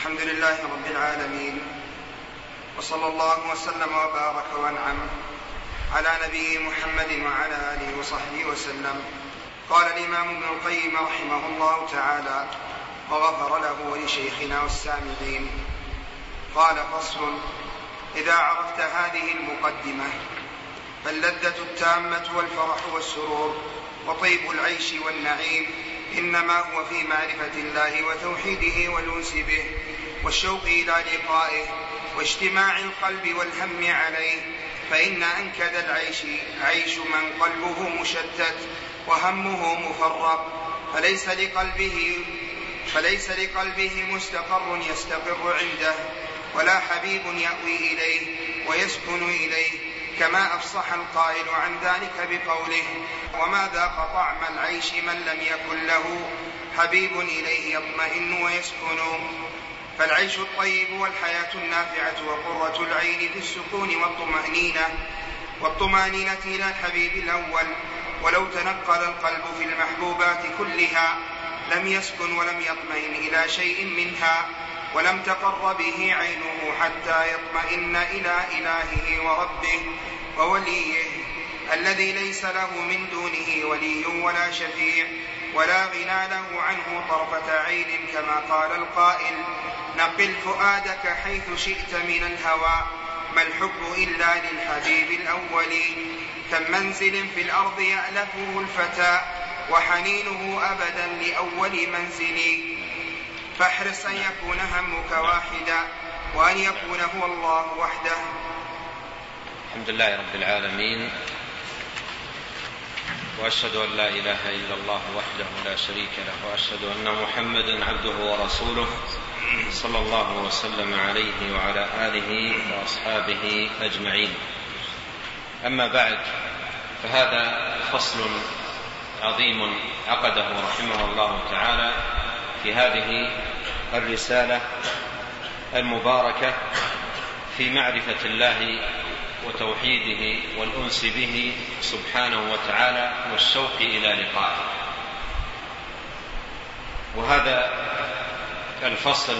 الحمد لله رب العالمين، وصلى الله وسلم وبارك وانعم على نبيه محمد وعلى آله وصحبه وسلم. قال الإمام ابن القيم رحمه الله تعالى وغفر له ولشيخنا والسامعين. قال: فصل: إذا عرفت هذه المقدمة فاللذة التامة والفرح والسرور وطيب العيش والنعيم إنما هو في معرفة الله وتوحيده والأنس به والشوق إلى لقائه واجتماع القلب والهم عليه، فإن أنكد العيش عيش من قلبه مشتت وهمه مفرق، فليس لقلبه مستقر يستقر عنده، ولا حبيب يأوي إليه ويسكن إليه، كما أفصح القائل عن ذلك بقوله: وما ذاق طعم العيش من لم يكن له حبيب إليه يطمئن ويسكن. فالعيش الطيب والحياة النافعة وقرة العين في السكون والطمأنينة إلى الحبيب الأول. ولو تنقل القلب في المحبوبات كلها لم يسكن ولم يطمئن إلى شيء منها، ولم تقر به عينه حتى يطمئن إلى إلهه وربه ووليه الذي ليس له من دونه ولي ولا شفيع ولا غنى له عنه طرفة عين، كما قال القائل: نقل فؤادك حيث شئت من الهوى، ما الحب إلا للحبيب الأول. كم منزل في الأرض يألفه الفتى وحنينه أبدا لأول منزل، فاحرص أن يكون همك واحدا وأن يكون هو الله وحده. الحمد لله رب العالمين، وأشهد أن لا إله إلا الله وحده لا شريك له، وأشهد أن محمدا عبده ورسوله صلى الله وسلم عليه وعلى آله وأصحابه أجمعين. أما بعد، فهذا فصل عظيم عقده رحمه الله تعالى في هذه الرسالة المباركة في معرفة الله وتوحيده والأنس به سبحانه وتعالى والشوق إلى لقائه. وهذا الفصل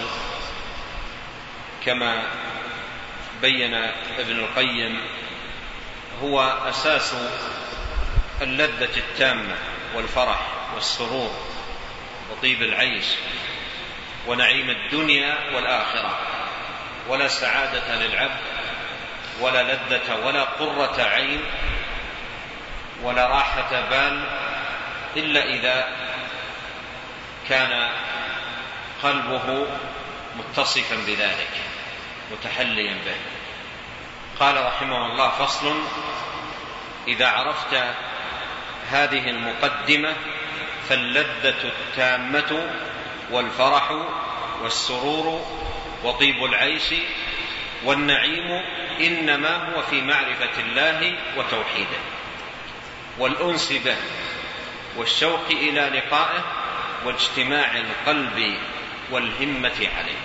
كما بين ابن القيم هو أساس اللذة التامة والفرح والسرور وطيب العيش ونعيم الدنيا والآخرة، ولا سعادة للعبد ولا لذة ولا قرة عين ولا راحة بال إلا إذا كان قلبه متصفا بذلك متحليا به. قال رحمه الله: فصل: إذا عرفت هذه المقدمة فاللذة التامة والفرح والسرور وطيب العيش والنعيم إنما هو في معرفة الله وتوحيده والأنس به والشوق إلى لقائه واجتماع القلب والهمة عليه.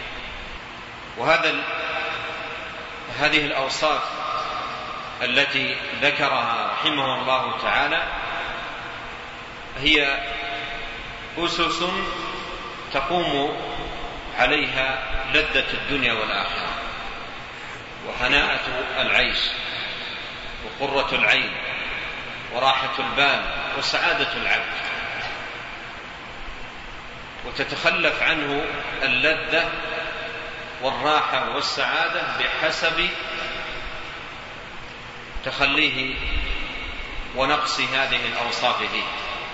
هذه الأوصاف التي ذكرها رحمه الله تعالى هي أسس تقوم عليها لذة الدنيا والآخرة وهناءة العيش وقرة العين وراحة البال وسعادة العبد، وتتخلف عنه اللذة والراحة والسعادة بحسب تخليه ونقص هذه الأوصاف فيه،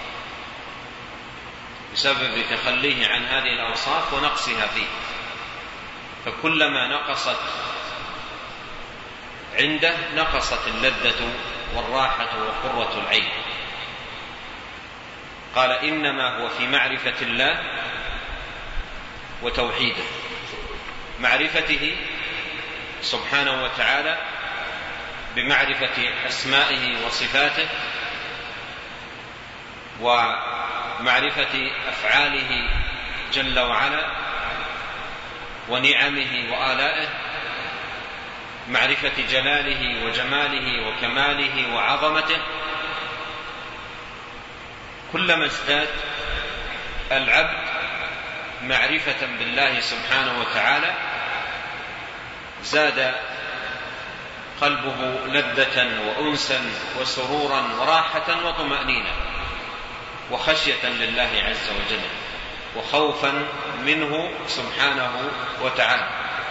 بسبب تخليه عن هذه الأوصاف ونقصها فيه، فكلما نقصت عنده نقصت اللذة والراحة وقرة العين. قال: إنما هو في معرفة الله وتوحيده، معرفته سبحانه وتعالى بمعرفة أسمائه وصفاته ومعرفة أفعاله جل وعلا ونعمه وآلائه، معرفة جلاله وجماله وكماله وعظمته. كلما ازداد العبد معرفة بالله سبحانه وتعالى زاد قلبه لذة وأنسا وسرورا وراحة وطمأنينة وخشية لله عز وجل وخوفا منه سبحانه وتعالى.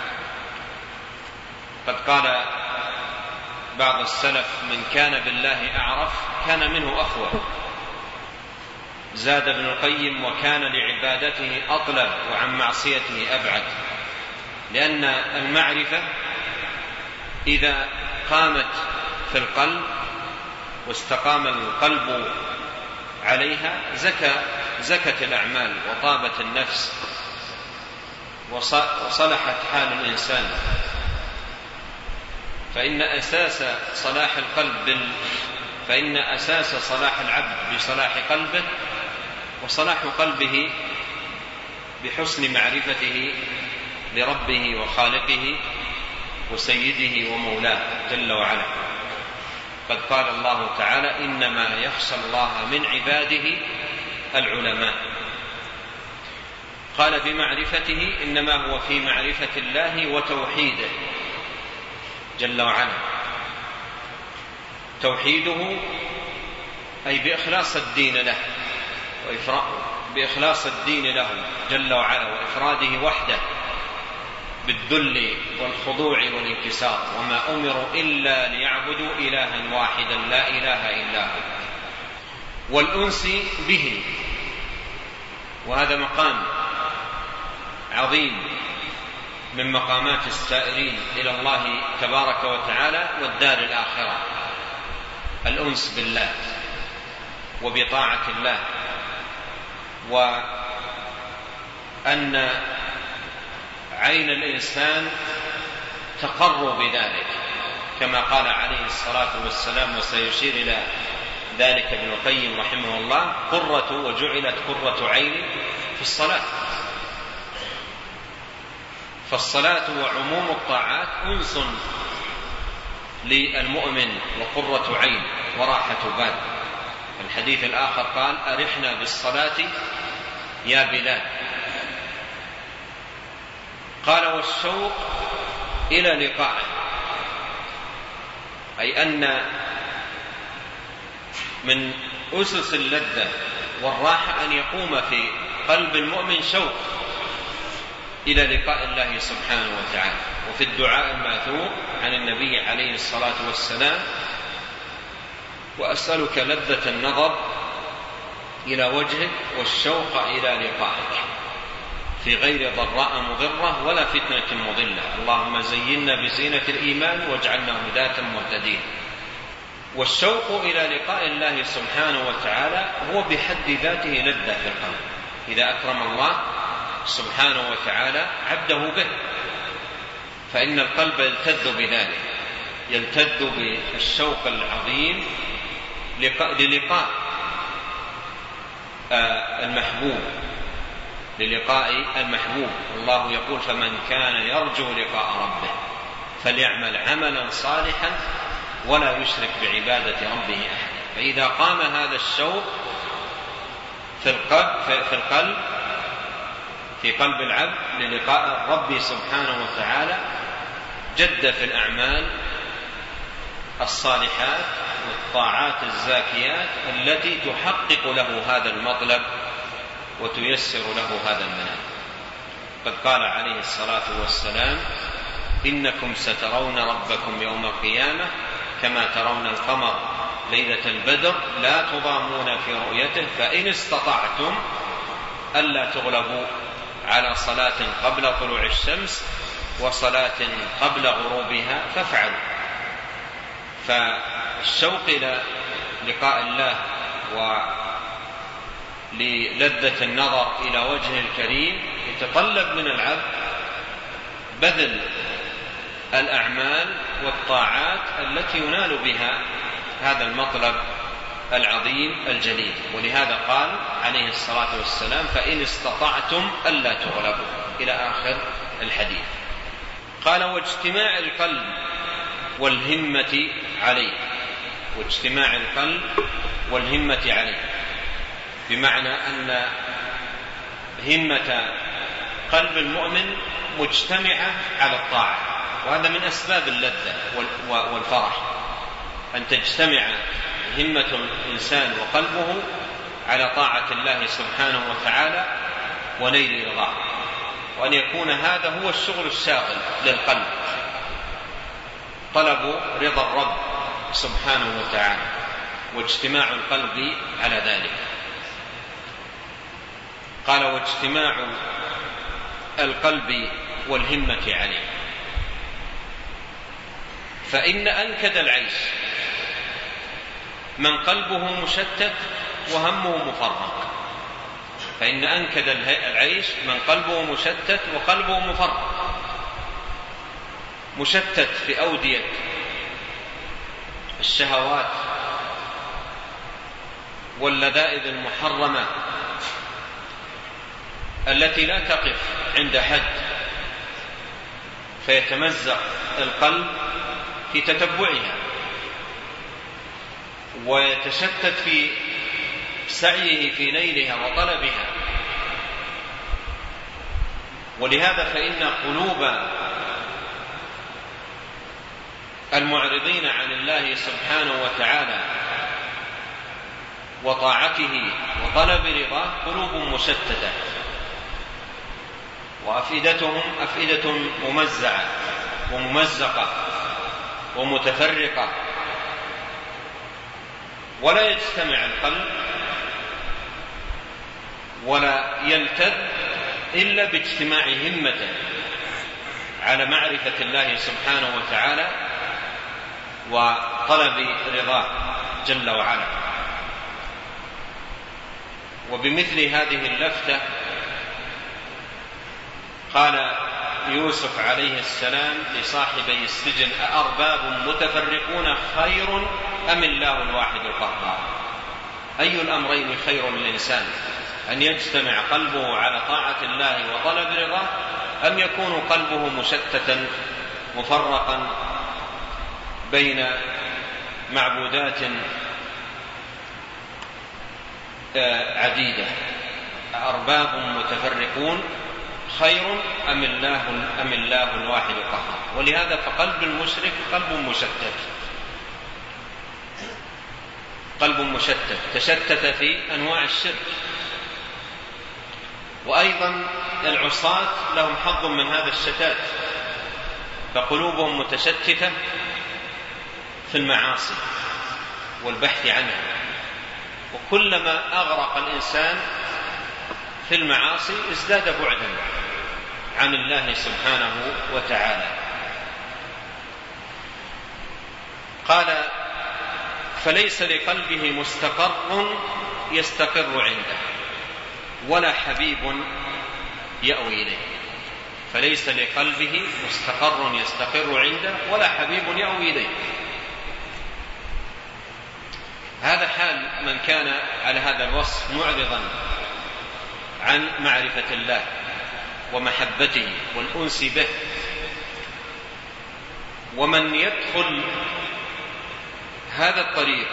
قد قال بعض السلف: من كان بالله أعرف كان منه أخوف. زاد ابن القيم: وكان لعبادته أطلب وعن معصيته أبعد. لأن المعرفة إذا قامت في القلب واستقام القلب عليها زكت الأعمال وطابت النفس وصلحت حال الإنسان. فإن أساس صلاح العبد بصلاح قلبه، وصلاح قلبه بحسن معرفته لربه وخالقه وسيده ومولاه جل وعلا. قد قال الله تعالى: إنما يخشى الله من عباده العلماء. قال بمعرفته: إنما هو في معرفة الله وتوحيده جل وعلا. توحيده أي بإخلاص الدين له جل وعلا، وإفراده وحده بالذل والخضوع والانكسار. وما أمروا إلا ليعبدوا إلها واحدا لا إله إلا هو. والأنس به، وهذا مقام عظيم من مقامات السائرين إلى الله تبارك وتعالى والدار الآخرة، الأنس بالله وبطاعة الله، وأن عين الإنسان تقر بذلك كما قال عليه الصلاة والسلام، وسيشير إلى ذلك ابن القيم رحمه الله: وجعلت قرة عيني في الصلاة. فالصلاة وعموم الطاعات أنس للمؤمن وقرة عين وراحة بال. الحديث الآخر قال: أرحنا بالصلاة يا بلال. قال: والشوق إلى لقائه، أي أن من أسس اللذة والراحة أن يقوم في قلب المؤمن شوق إلى لقاء الله سبحانه وتعالى. وفي الدعاء الماثور عن النبي عليه الصلاة والسلام: وأسألك لذة النظر إلى وجهك والشوق إلى لقائك في غير ضراء مضرة ولا فتنة مضلة، اللهم زينا بزينة الإيمان واجعلنا هداة مهتدين. والشوق إلى لقاء الله سبحانه وتعالى هو بحد ذاته لذة في القلب إذا أكرم الله سبحانه وتعالى عبده به، فإن القلب يلتذ بذلك، يلتذ بالشوق العظيم للقاء المحبوب. الله يقول: فمن كان يرجو لقاء ربه فليعمل عملا صالحا ولا يشرك بعبادة ربه أحدا. فإذا قام هذا الشوق في قلب العبد للقاء الرب سبحانه وتعالى، جد في الأعمال الصالحات والطاعات الزاكيات التي تحقق له هذا المطلب وتيسر له هذا المنال. قد قال عليه الصلاة والسلام: إنكم سترون ربكم يوم القيامة كما ترون القمر ليلة البدر لا تضامون في رؤيته، فإن استطعتم ألا تغلبوا على صلاة قبل طلوع الشمس وصلاة قبل غروبها فافعلوا. فالشوق إلى لقاء الله وللذة النظر إلى وجهه الكريم يتطلب من العبد بذل الأعمال والطاعات التي ينال بها هذا المطلب العظيم الجليل. ولهذا قال عليه الصلاة والسلام: فإن استطعتم ألا تغلبوا، إلى آخر الحديث. قال: واجتماع القلب والهمة عليه، بمعنى أن همة قلب المؤمن مجتمعة على الطاعة، وهذا من أسباب اللذة والفرح، أن تجتمع همة الإنسان وقلبه على طاعة الله سبحانه وتعالى ونيل رضاه، وأن يكون هذا هو الشغل الشاغل للقلب، طلب رضا الرب سبحانه وتعالى واجتماع القلب على ذلك. قال: واجتماع القلب والهمة عليه. فإن أنكد العيش من قلبه مشتت وهمه مفرق. فإن أنكد العيش من قلبه مشتت وقلبه مفرق، مشتت في أودية الشهوات واللذائذ المحرمة التي لا تقف عند حد، فيتمزق القلب في تتبعها ويتشتت في سعيه في نيلها وطلبها. ولهذا فإن قلوب المعرضين عن الله سبحانه وتعالى وطاعته وطلب رضاه قلوب مشتتة، وأفئدتهم أفئدة ممزعة وممزقة ومتفرقة، ولا يجتمع القلب ولا يلتذ إلا باجتماع همته على معرفة الله سبحانه وتعالى وطلب رضاه جل وعلا. وبمثل هذه اللفتة قال يوسف عليه السلام لصاحبي السجن: أأرباب متفرقون خير أم الله الواحد القهار؟ أي الأمرين خير للإنسان، أن يجتمع قلبه على طاعة الله وطلب رضاه، أم يكون قلبه مشتتا مفرقا بين معبودات عديدة؟ أأرباب متفرقون خير أم الله الواحد القهار؟ ولهذا فقلب المشرك قلب مشتت تشتت في أنواع الشرك. وأيضا العصاة لهم حظ من هذا الشتات، فقلوبهم متشتتة في المعاصي والبحث عنها، وكلما أغرق الإنسان في المعاصي ازداد بعدا عن الله سبحانه وتعالى. قال: فليس لقلبه مستقر يستقر عنده ولا حبيب يأوي إليه. فليس لقلبه مستقر يستقر عنده ولا حبيب يأوي إليه. هذا حال من كان على هذا الوصف معرضا عن معرفة الله ومحبته والأنس به. ومن يدخل هذا الطريق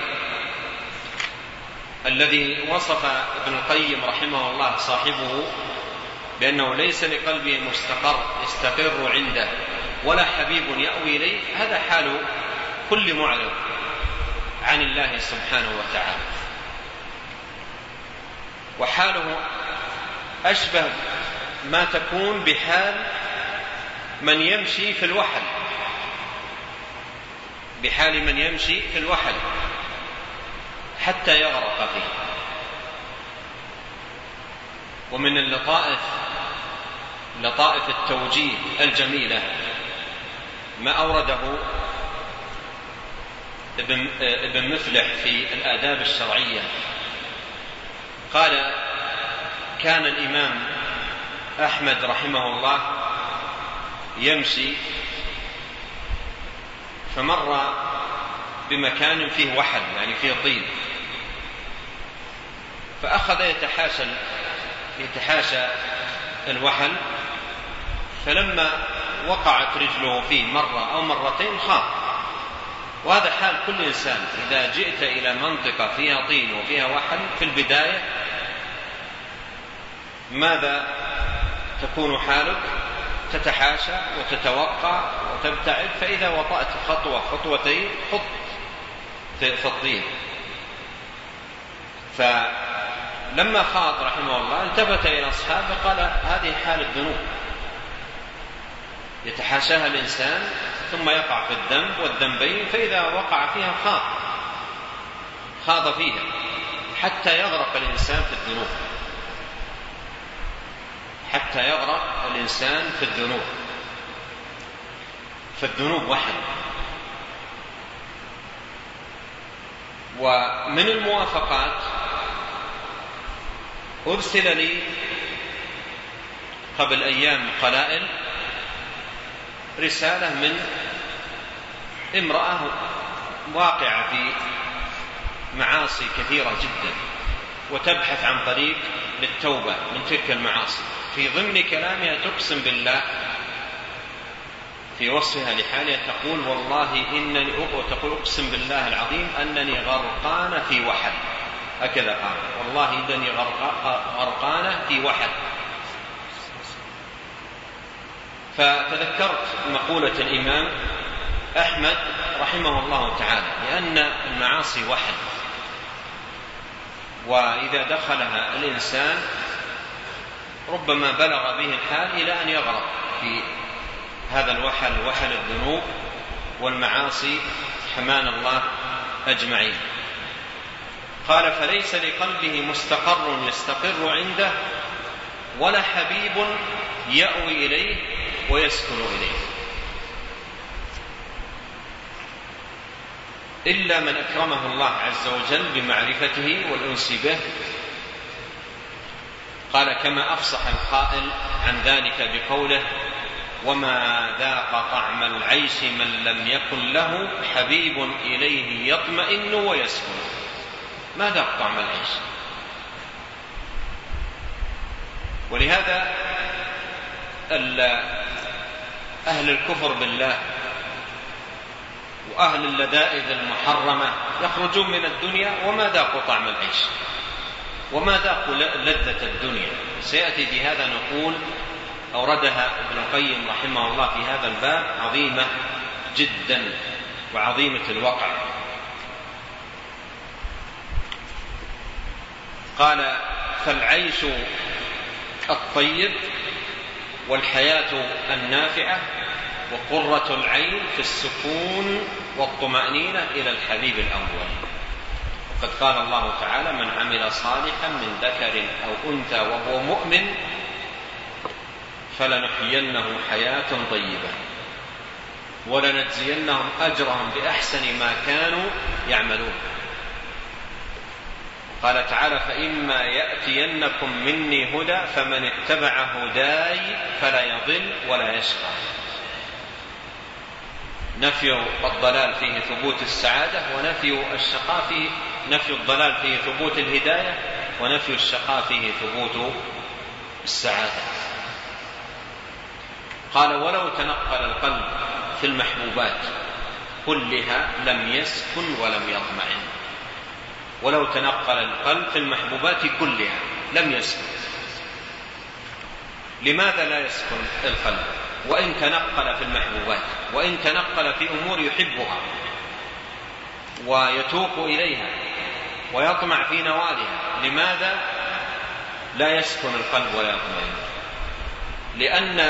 الذي وصف ابن القيم رحمه الله صاحبه بأنه ليس لقلبه مستقر يستقر عنده ولا حبيب يأوي إليه، هذا حال كل معرض عن الله سبحانه وتعالى، وحاله أشبه ما تكون بحال من يمشي في الوحل، بحال من يمشي في الوحل حتى يغرق فيه. ومن لطائف التوجيه الجميلة ما أورده ابن مفلح في الآداب الشرعية. قال: كان الإمام أحمد رحمه الله يمشي فمر بمكان فيه وحل، يعني فيه طين، فأخذ يتحاشى الوحل، فلما وقعت رجله فيه مرة أو مرتين خاف. وهذا حال كل إنسان، إذا جئت إلى منطقة فيها طين وفيها وحل في البداية ماذا تكون حالك تتحاشى وتتوقع وتبتعد، فإذا وطأت خطوة خطوتين خط في الطين. فلما خاض رحمه الله التفت إلى أصحابه قال: هذه حال الذنوب يتحاشاها الإنسان ثم يقع في الذنب والذنبين، فإذا وقع فيها خاض فيها حتى يغرق الإنسان في الذنوب، حتى يغرق الإنسان في الذنوب. فالذنوب وحل. ومن الموافقات أرسل لي قبل أيام قلائل رسالة من امرأة واقعة في معاصي كثيرة جدا وتبحث عن طريق للتوبة من تلك المعاصي. في ضمن كلامها تقسم بالله في وصفها لحالها تقول: والله إنني أقسم بالله العظيم أنني غرقانة في وحل. هكذا قال: والله إنني غرقانة في وحل. فتذكرت مقولة الإمام أحمد رحمه الله تعالى، لأن المعاصي وحل، وإذا دخلها الإنسان ربما بلغ به الحال إلى أن يغرق في هذا الوحل، وحل الذنوب والمعاصي، حمانا الله أجمعين. قال: فليس لقلبه مستقر يستقر عنده، ولا حبيب يأوي إليه ويسكن إليه، إلا من أكرمه الله عز وجل بمعرفته والأنس به. قال: كما أفصح القائل عن ذلك بقوله: وما ذاق طعم العيش من لم يكن له حبيب إليه يطمئن ويسكن. ما ذاق طعم العيش. ولهذا أهل الكفر بالله وأهل اللذائذ المحرمة يخرجون من الدنيا وما ذاقوا طعم العيش وما ذاقوا لذة الدنيا. سيأتي في هذا نقول أوردها ابن القيم رحمه الله في هذا الباب عظيمة جدا وعظيمة الوقع. قال: فالعيش الطيب والحياة النافعة وقرة العين في السكون والطمأنينة إلى الحبيب الأول. وقد قال الله تعالى: من عمل صالحا من ذكر أو أنثى وهو مؤمن فلنحيينه حياة طيبة ولنجزينهم أجرهم بأحسن ما كانوا يعملون. قال تعالى: فإما يأتينكم مني هدى فمن اتبع هداي فلا يضل ولا يشقى. نفي الضلال فيه ثبوت السعادة، ونفي الشقاء فيه نفي الضلال فيه ثبوت الهداية، ونفي الشقاء فيه ثبوت السعادة. قال: ولو تنقل القلب في المحبوبات كلها لم يسكن ولم يطمئن. ولو تنقل القلب في المحبوبات كلها لم يسكن. لماذا لا يسكن القلب وإن تنقل في المحبوبات، وإن تنقل في أمور يحبها ويتوق إليها ويطمع في نوالها؟ لماذا لا يسكن القلب ولا يطمئن؟ لأن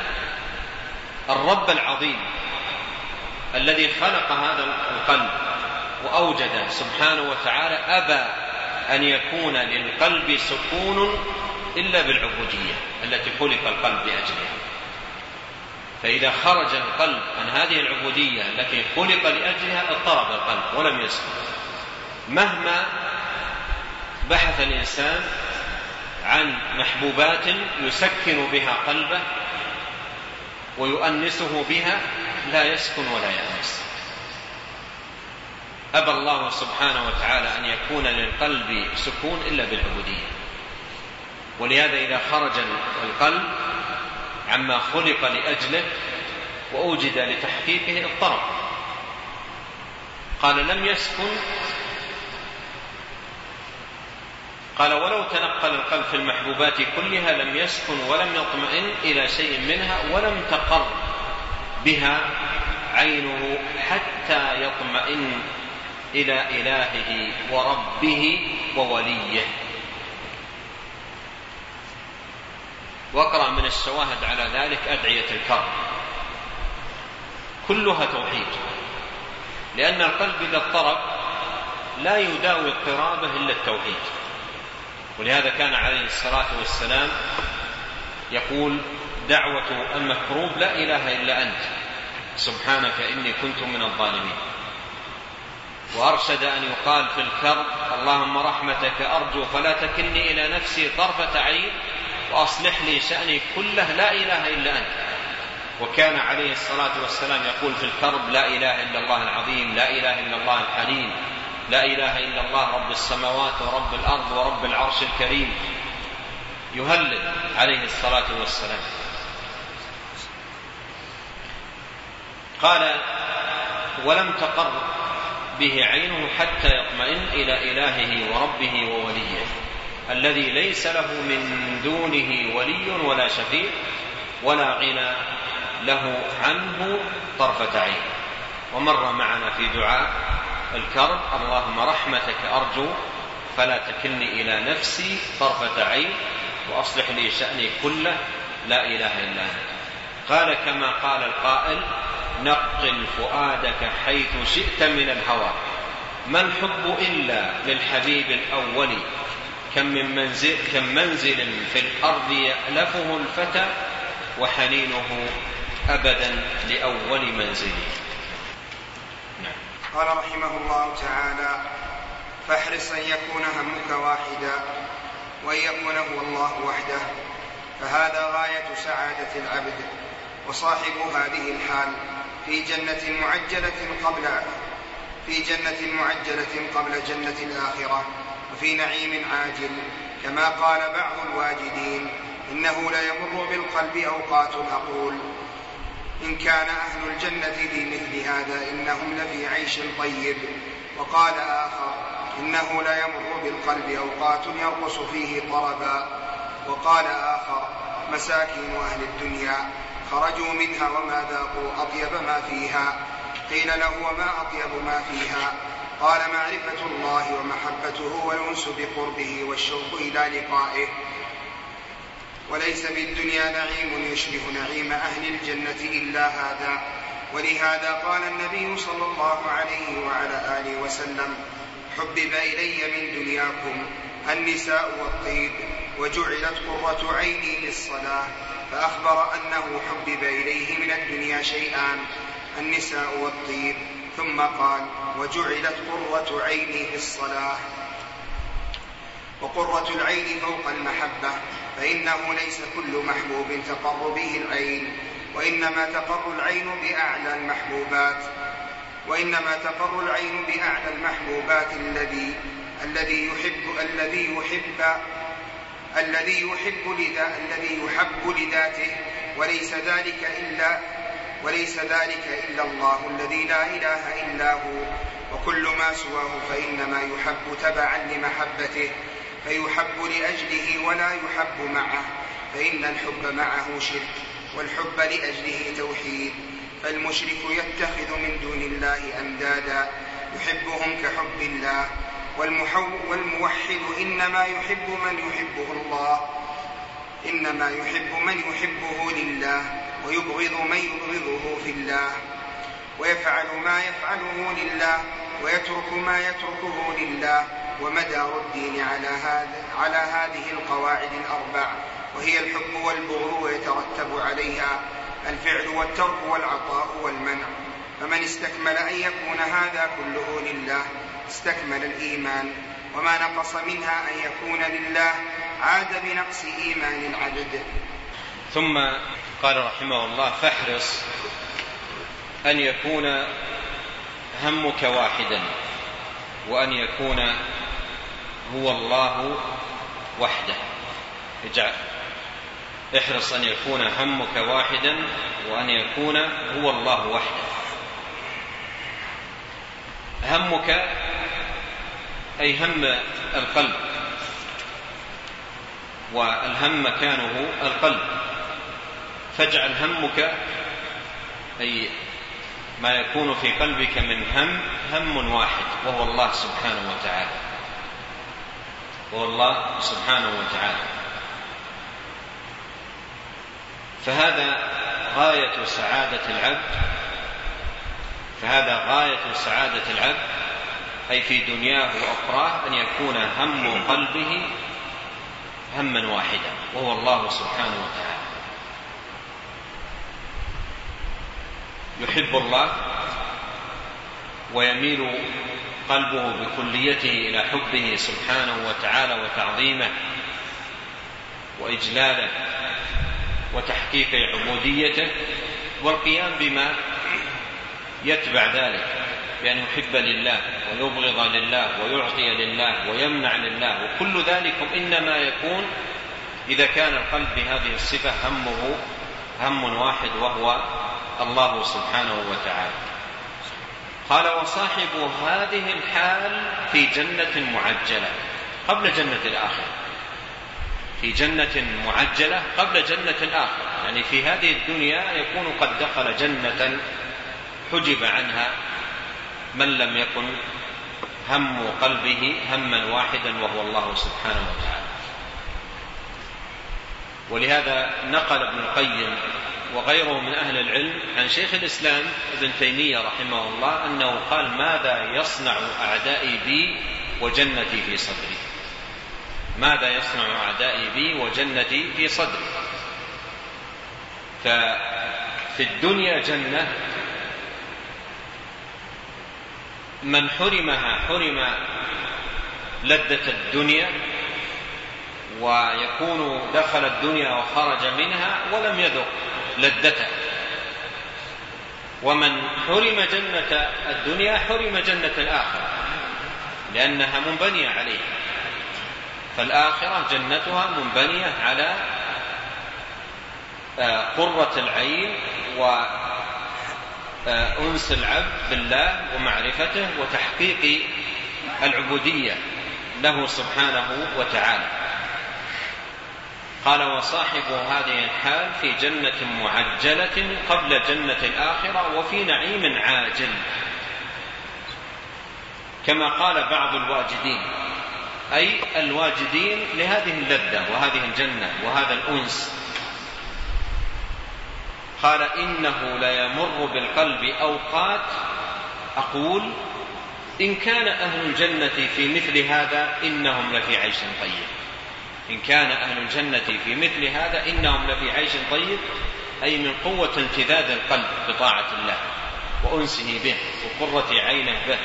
الرب العظيم الذي خلق هذا القلب وأوجده سبحانه وتعالى أبى أن يكون للقلب سكون إلا بالعبودية التي خلق القلب لأجلها. فإذا خرج القلب عن هذه العبودية التي خلق لأجلها اضطرب القلب ولم يسكن. مهما بحث الإنسان عن محبوبات يسكن بها قلبه ويؤنسه بها لا يسكن ولا يأنس. أبى الله سبحانه وتعالى أن يكون للقلب سكون إلا بالعبودية. ولهذا إذا خرج القلب عما خلق لأجله وأوجد لتحقيقه اضطرب. قال: لم يسكن قال ولو تنقل القلب في المحبوبات كلها لم يسكن ولم يطمئن إلى شيء منها ولم تقر بها عينه حتى يطمئن إلى إلهه وربه ووليه. واقرأ من الشواهد على ذلك أدعية الكرب كلها توحيد، لأن القلب إذا اضطرب لا يداوي اضطرابه إلا التوحيد. ولهذا كان عليه الصلاة والسلام يقول دعوة المكروب لا إله إلا أنت سبحانك إني كنت من الظالمين. وأرشد أن يقال في الكرب اللهم رحمتك أرجو فلا تكلني إلى نفسي طرفة عين وأصلح لي شأني كله لا إله إلا أنت. وكان عليه الصلاة والسلام يقول في الكرب لا إله إلا الله العظيم، لا إله إلا الله الحليم، لا إله إلا الله رب السماوات ورب الأرض ورب العرش الكريم، يهلل عليه الصلاة والسلام. قال ولم تقر به عينه حتى يطمئن إلى إلهه وربه ووليه الذي ليس له من دونه ولي ولا شفيع ولا غنى له عنه طرفة عين. ومر معنا في دعاء الكرب اللهم رحمتك أرجو فلا تكلني إلى نفسي طرفة عين وأصلح لي شأني كله لا إله إلا أنت. قال كما قال القائل نقل فؤادك حيث شئت من الهوى ما الحب إلا للحبيب الأول كم منزل في الأرض يألفه الفتى وحنينه أبدا لأول منزل. قال رحمه الله تعالى فاحرص أن يكون همك واحدا وأن يكون هو الله وحده، فهذا غاية سعادة العبد. وصاحب هذه الحال في جنة معجلة قبل جنة الآخرة وفي نعيم عاجل، كما قال بعض الواجدين إنه ليمر بالقلب أوقات أقول إن كان أهل الجنة لمثل هذا إنهم لفي عيش طيب. وقال آخر إنه ليمر بالقلب أوقات يرقص فيه طربا. وقال آخر مساكين أهل الدنيا خرجوا منها وما ذاقوا أطيب ما فيها. قيل له وما أطيب ما فيها؟ قال معرفة الله ومحبته والأنس بقربه والشوق إلى لقائه. وليس بالدنيا نعيم يشبه نعيم أهل الجنة إلا هذا. ولهذا قال النبي صلى الله عليه وعلى آله وسلم حبب إلي من دنياكم النساء والطيب وجعلت قرة عيني للصلاة. فأخبر أنه حبب إليه من الدنيا شيئان النساء والطيب، ثم قال وجعلت قرة عيني في الصلاة. وقرة العين فوق المحبة، فإنه ليس كل محبوب تقر به العين، وإنما تقر العين بأعلى المحبوبات الذي يحب لذاته، وليس ذلك إلا الله الذي لا إله إلا هو. وكل ما سواه فإنما يحب تبعا لمحبته، فيحب لأجله ولا يحب معه، فإن الحب معه شرك والحب لأجله توحيد. فالمشرك يتخذ من دون الله أندادا يحبهم كحب الله، والموحد إنما يحب من يحبه لله ويبغض من يبغضه في الله، ويفعل ما يفعله لله ويترك ما يتركه لله. ومدار الدين على هذه القواعد الأربع، وهي الحب والبغض، ويترتب عليها الفعل والترك والعطاء والمنع. فمن استكمل أن يكون هذا كله لله استكمل الإيمان، وما نقص منها أن يكون لله عاد بنقص إيمان العبد. ثم قال رحمه الله فاحرص أن يكون همك واحدا وأن يكون هو الله وحده. احرص أن يكون همك واحدا وأن يكون هو الله وحده. همك أي هم القلب والهم مكانه القلب، فاجعل همك أي ما يكون في قلبك من هم واحد، وهو الله سبحانه وتعالى، وهو الله سبحانه وتعالى. فهذا غاية سعادة العبد، أي في دنياه وأخراه، أن يكون هم قلبه هما واحدا، وهو الله سبحانه وتعالى. يحب الله ويميل قلبه بكليته إلى حبه سبحانه وتعالى وتعظيمه وإجلاله وتحقيق عبوديته، والقيام بما يتبع ذلك، بأن يحب لله ويبغض لله ويعطي لله ويمنع لله، وكل ذلك إنما يكون إذا كان القلب بهذه الصفة همه هم واحد، وهو الله سبحانه وتعالى. قال: وصاحب هذه الحال في جنة معجلة قبل جنة الآخرة، في جنة معجلة قبل جنة الآخرة، يعني في هذه الدنيا يكون قد دخل جنة حجب عنها من لم يكن هم قلبه هما واحدا، وهو الله سبحانه وتعالى. ولهذا نقل ابن القيم وغيره من أهل العلم عن شيخ الإسلام ابن تيمية رحمه الله أنه قال: ماذا يصنع أعدائي بي وجنتي في صدري؟ ماذا يصنع أعدائي بي وجنتي في صدري؟ ففي الدنيا جنة، من حرمها حرم لذة الدنيا، ويكون دخل الدنيا وخرج منها ولم يذق لذتها. ومن حرم جنة الدنيا حرم جنة الآخرة، لأنها منبنية عليها، فالآخرة جنتها منبنية على قرة العين وأنس العبد بالله ومعرفته وتحقيق العبودية له سبحانه وتعالى. قال: وصاحب هذه الحال في جنة معجلة قبل جنة الآخرة وفي نعيم عاجل، كما قال بعض الواجدين، أي الواجدين لهذه اللذة وهذه الجنة وهذا الأنس. قال: إنه ليمر بالقلب أوقات أقول إن كان أهل الجنة في مثل هذا إنهم لفي عيش طيب. إن كان أهل الجنة في مثل هذا إنهم لفي عيش طيب، أي من قوة امتداد القلب بطاعة الله وأنسه به وقرة عينه به،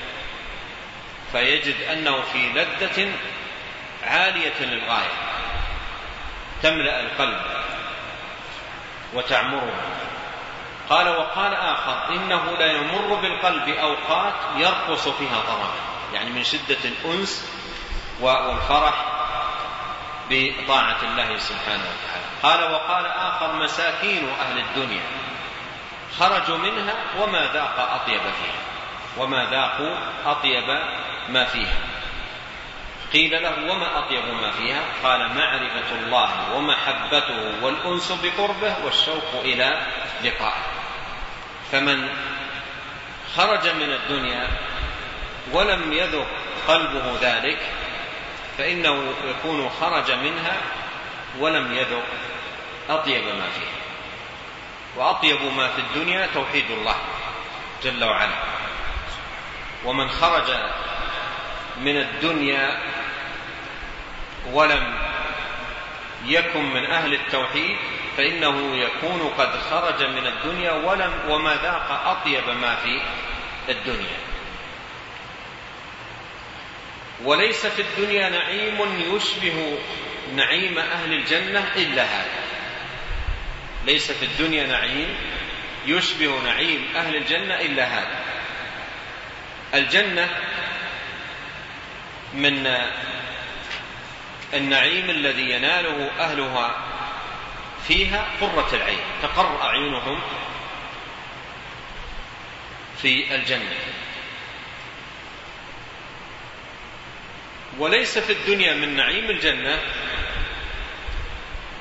فيجد أنه في لذة عالية للغاية تملأ القلب وتعمره. قال: وقال آخر: إنه لا يمر بالقلب أوقات يرقص فيها ضربا، يعني من شدة الأنس والفرح بطاعة الله سبحانه وتعالى. قال: وقال آخر: مساكين أهل الدنيا خرجوا منها وما ذاقوا أطيب ما فيها. قيل له: وما أطيب ما فيها؟ قال: معرفة الله ومحبته والأنس بقربه والشوق إلى لقائه. فمن خرج من الدنيا ولم يذق قلبه ذلك فإنه يكون خرج منها ولم يذق أطيب ما فيها. وأطيب ما في الدنيا توحيد الله جل وعلا. ومن خرج من الدنيا ولم يكن من أهل التوحيد فإنه يكون قد خرج من الدنيا وما ذاق أطيب ما في الدنيا. وليس في الدنيا نعيم يشبه نعيم أهل الجنة إلا هذا. ليس في الدنيا نعيم يشبه نعيم أهل الجنة إلا هذا. الجنة من النعيم الذي يناله أهلها فيها قرة العين، تقر أعينهم في الجنة. وليس في الدنيا من نعيم الجنة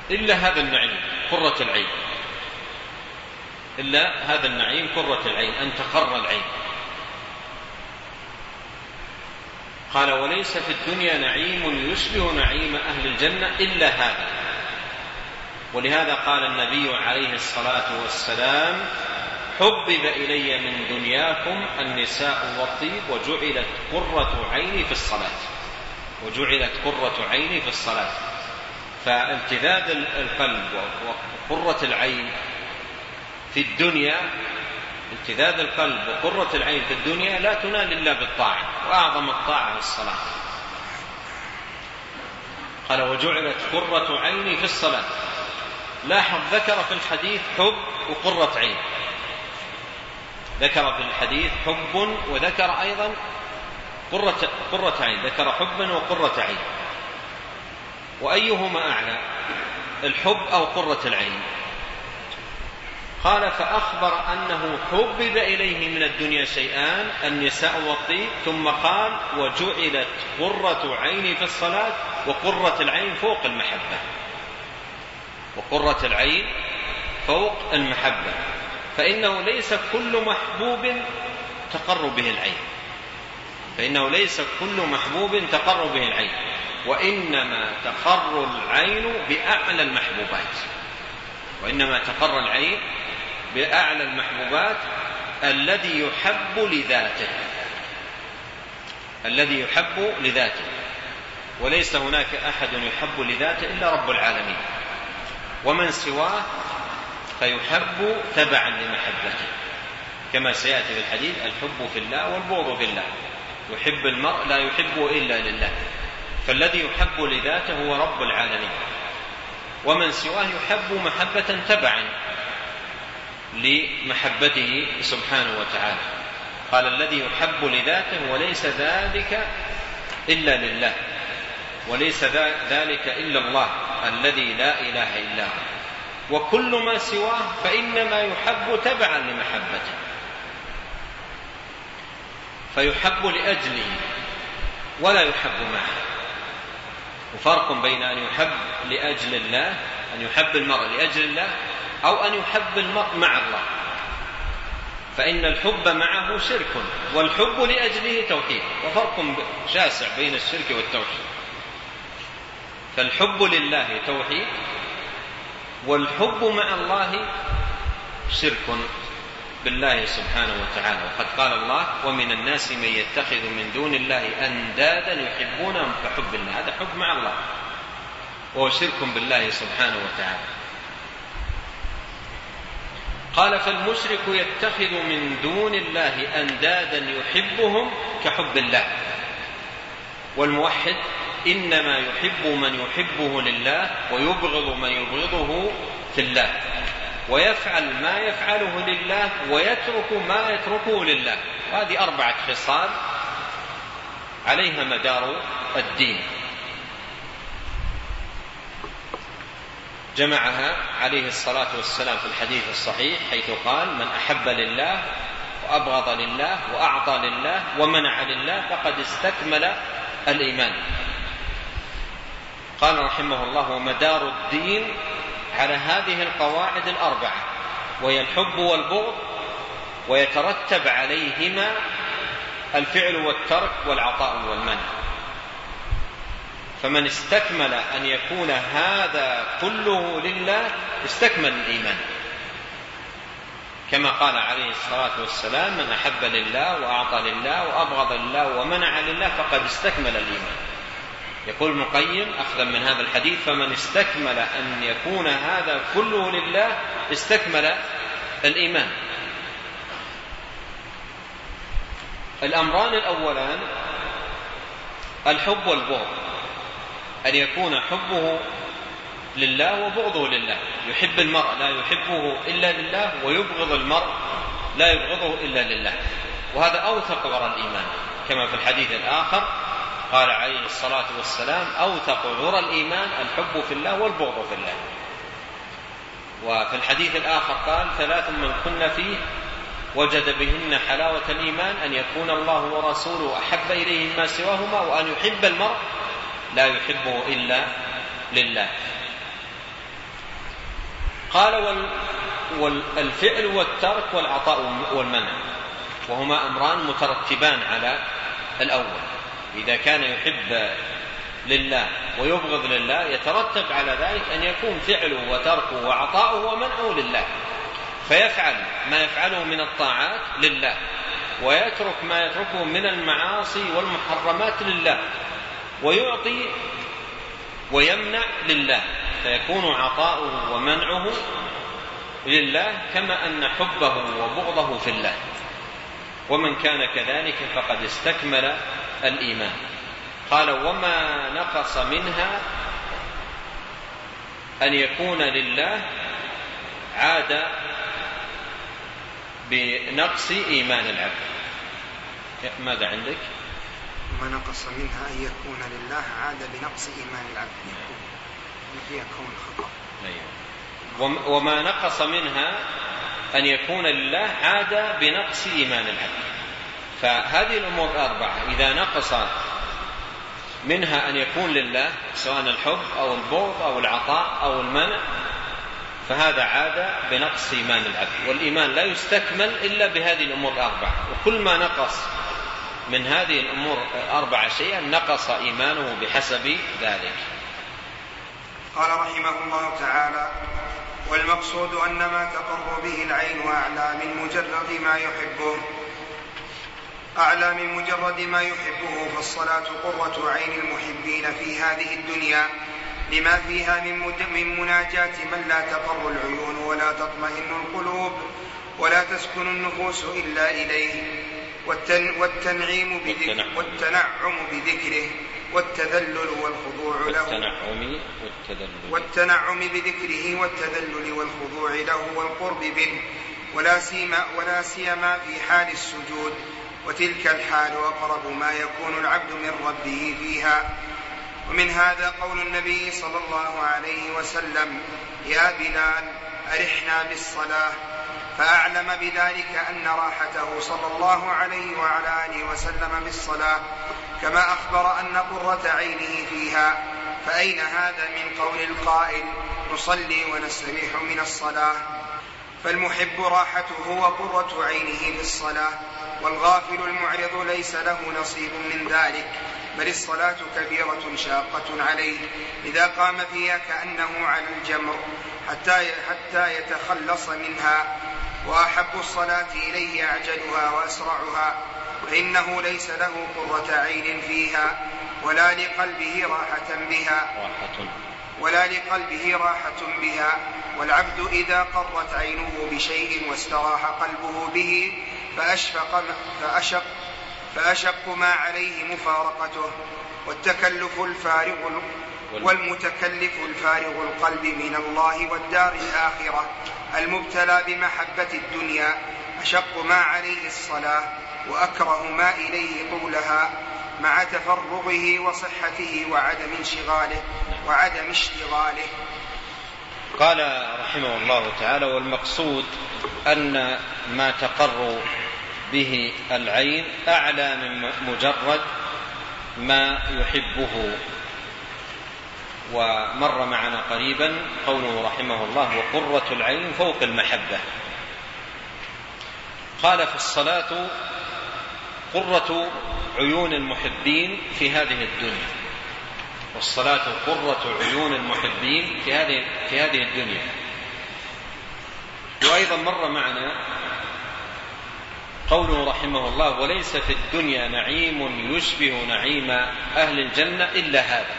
إلا هذا النعيم قرة العين، إلا هذا النعيم قرة العين، أن تقر العين. قال: وليس في الدنيا نعيم يشبه نعيم أهل الجنة إلا هذا. ولهذا قال النبي عليه الصلاة والسلام: حبب إلي من دنياكم النساء والطيب وجعلت قرة عيني في الصلاة. وجعلت قرة عيني في الصلاة. فامتداد القلب وقرة العين في الدنيا، امتداد القلب وقرة العين في الدنيا لا تنال إلا بالطاعة، وأعظم الطاعة الصلاة. قال: وجعلت قرة عيني في الصلاة. لاحظ ذكر في الحديث حب وقرة عين، ذكر في الحديث حب وذكر أيضا قرة عين، ذكر حبا وقرة عين. وأيهما أعلى، الحب أو قرة العين؟ قال: فأخبر أنه حبب إليه من الدنيا شيئان، النساء والطيب، ثم قال: وجعلت قرة عيني في الصلاة. وقرة العين فوق المحبة، وقرة العين فوق المحبة. فإنه ليس كل محبوب تقر به العين، فإنه ليس كل محبوب تقر به العين، وإنما تقر العين بأعلى المحبوبات، وإنما تقر العين بأعلى المحبوبات الذي يحب لذاته، الذي يحب لذاته. وليس هناك أحد يحب لذاته إلا رب العالمين، ومن سواه فيحب تبعا لمحبته، كما سيأتي في الحديث: الحب في الله والبغض في الله، يحب المرء لا يحبه إلا لله. فالذي يحب لذاته هو رب العالمين، ومن سواه يحب محبة تبعا لمحبته سبحانه وتعالى. قال: الذي يحب لذاته وليس ذلك إلا لله، وليس ذلك إلا الله الذي لا إله إلا هو، وكل ما سواه فإنما يحب تبعا لمحبته، فيحب لأجله ولا يحب معه. وفرق بين أن يحب لأجل الله، أن يحب المرء لأجل الله، أو أن يحب المرء مع الله. فإن الحب معه شرك، والحب لأجله توحيد، وفرق شاسع بين الشرك والتوحيد. فالحب لله توحيد، والحب مع الله شرك بالله سبحانه وتعالى. وقد قال الله: ومن الناس من يتخذ من دون الله أندادا يحبونهم كحب الله. هذا حب مع الله، وهو شرك بالله سبحانه وتعالى. قال: فالمشرك يتخذ من دون الله أندادا يحبهم كحب الله، والموحد إنما يحب من يحبه لله ويبغض من يبغضه في الله، ويفعل ما يفعله لله ويترك ما يتركه لله. وهذه 4 خصال عليها مدار الدين، جمعها عليه الصلاة والسلام في الحديث الصحيح، حيث قال: من أحب لله وأبغض لله وأعطى لله ومنع لله فقد استكمل الإيمان. قال رحمه الله: ومدار الدين على هذه القواعد 4، وهي الحب والبغض، ويترتب عليهما الفعل والترك والعطاء والمنع. فمن استكمل أن يكون هذا كله لله استكمل الإيمان، كما قال عليه الصلاة والسلام: من أحب لله وأعطى لله وأبغض لله ومنع لله فقد استكمل الإيمان. يقول ابن القيم أخذا من هذا الحديث: فمن استكمل أن يكون هذا كله لله استكمل الإيمان. الأمران الأولان الحب والبغض، أن يكون حبه لله وبغضه لله، يحب المرء لا يحبه إلا لله، ويبغض المرء لا يبغضه إلا لله. وهذا أوثق عرى الإيمان، كما في الحديث الآخر قال عليه الصلاة والسلام: أوثق عرى الإيمان الحب في الله والبغض في الله. وفي الحديث الآخر قال: 3 من كن فيه وجد بهن حلاوة الإيمان، أن يكون الله ورسوله أحب إليه ما سواهما، وأن يحب المرء لا يحبه إلا لله. قال والفعل والترك والعطاء والمنع، وهما أمران مترتبان على الأول. إذا كان يحب لله ويبغض لله يترتب على ذلك أن يكون فعله وتركه وعطاؤه ومنعه لله، فيفعل ما يفعله من الطاعات لله، ويترك ما يتركه من المعاصي والمحرمات لله، ويعطي ويمنع لله، فيكون عطاؤه ومنعه لله، كما أن حبه وبغضه في الله. ومن كان كذلك فقد استكمل الإيمان. قال وما نقص منها أن يكون لله عاد بنقص إيمان العبد. ماذا عندك؟ ما نقص منها أن يكون لله عاد بنقص إيمان العبد، فيها كون خطأ. وما نقص منها أن يكون لله عاد بنقص إيمان العبد. فهذه الأمور الأربعة إذا نقص منها أن يكون لله، سواء الحب أو البغض أو العطاء أو المنع، فهذا عاد بنقص إيمان العبد. والإيمان لا يستكمل إلا بهذه الأمور الأربعة، وكل ما نقص من هذه الأمور الأربعة شيئا نقص إيمانه بحسب ذلك. قال رحمه الله تعالى: والمقصود أن ما تقر به العين أعلى من مجرد ما يحبه، فالصلاة قرة عين المحبين في هذه الدنيا، لما فيها من مناجاة من لا تقر العيون ولا تطمئن القلوب ولا تسكن النفوس إلا إليه، والتنعم بذكره والتذلل والخضوع له، والتنعم بذكره والتذلل والخضوع له والقرب منه، ولا سيما في حال السجود، وتلك الحال أقرب ما يكون العبد من ربه فيها. ومن هذا قول النبي صلى الله عليه وسلم: يا بلال أرحنا بالصلاة، فأعلم بذلك أن راحته صلى الله عليه وعلى آله وسلم بالصلاة، كما أخبر أن قرة عينه فيها. فأين هذا من قول القائل: نصلي ونستريح من الصلاة؟ فالمحب راحته وقرة عينه في الصلاة، والغافل المعرض ليس له نصيب من ذلك، بل الصلاة كبيرة شاقة عليه، إذا قام فيها كأنه على الجمر حتى يتخلص منها، وأحب الصلاة إليه أعجلها وأسرعها، فإنه ليس له قرة عين فيها ولا لقلبه راحة بها. والعبد إذا قرت عينه بشيء واستراح قلبه به فأشق ما عليه مفارقته، والمتكلف الفارغ القلب من الله والدار الآخرة المبتلى بمحبة الدنيا أشق ما عليه الصلاة، وأكره ما إليه طولها، مع تفرغه وصحته وعدم اشتغاله. قال رحمه الله تعالى: والمقصود أن ما تقر به العين أعلى من مجرد ما يحبه. ومر معنا قريبا قوله رحمه الله: وقرة العين فوق المحبة. قال: فالصلاة قرة عيون المحبين في هذه الدنيا، والصلاة قرة عيون المحبين في هذه الدنيا. وأيضا مر معنا قوله رحمه الله: وليس في الدنيا نعيم يشبه نعيم أهل الجنة إلا هذا.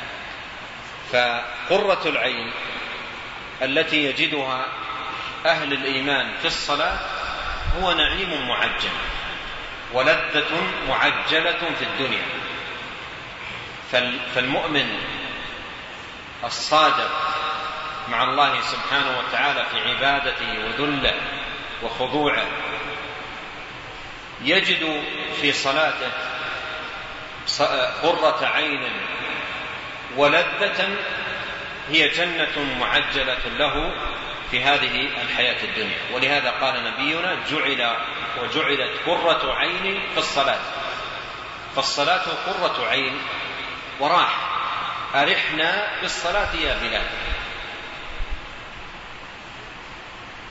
فقرة العين التي يجدها أهل الإيمان في الصلاة هو نعيم معجل ولذة معجلة في الدنيا. فالمؤمن الصادق مع الله سبحانه وتعالى في عبادته وذله وخضوعه يجد في صلاته قرة عين ولذة هي جنة معجلة له في هذه الحياة الدنيا. ولهذا قال نبينا: وجعلت قرة عيني في الصلاة. فالصلاة قرة عين وراح. أرحنا بالصلاة يا بلال.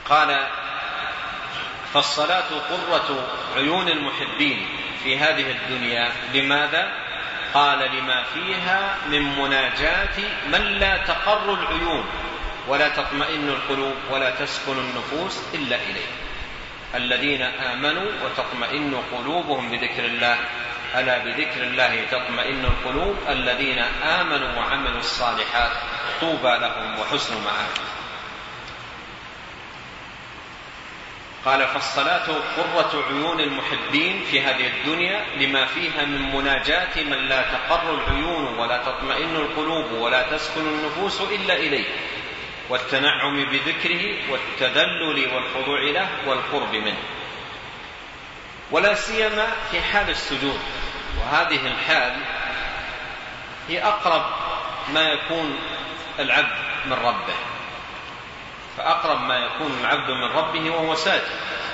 قال: فالصلاة قرة عيون المحبين في هذه الدنيا. لماذا؟ قال: لما فيها من مناجاة من لا تقر العيون ولا تطمئن القلوب ولا تسكن النفوس إلا إليه. الذين آمنوا وتطمئن قلوبهم بذكر الله، ألا بذكر الله تطمئن القلوب. الذين آمنوا وعملوا الصالحات طوبى لهم وحسن مآب. قال: فالصلاة قرة عيون المحبين في هذه الدنيا لما فيها من مناجاة من لا تقر العيون ولا تطمئن القلوب ولا تسكن النفوس إلا إليه، والتنعم بذكره والتذلل والخضوع له والقرب منه، ولا سيما في حال السجود. وهذه الحال هي أقرب ما يكون العبد من ربه، فأقرب ما يكون العبد من ربه وهو ساجد.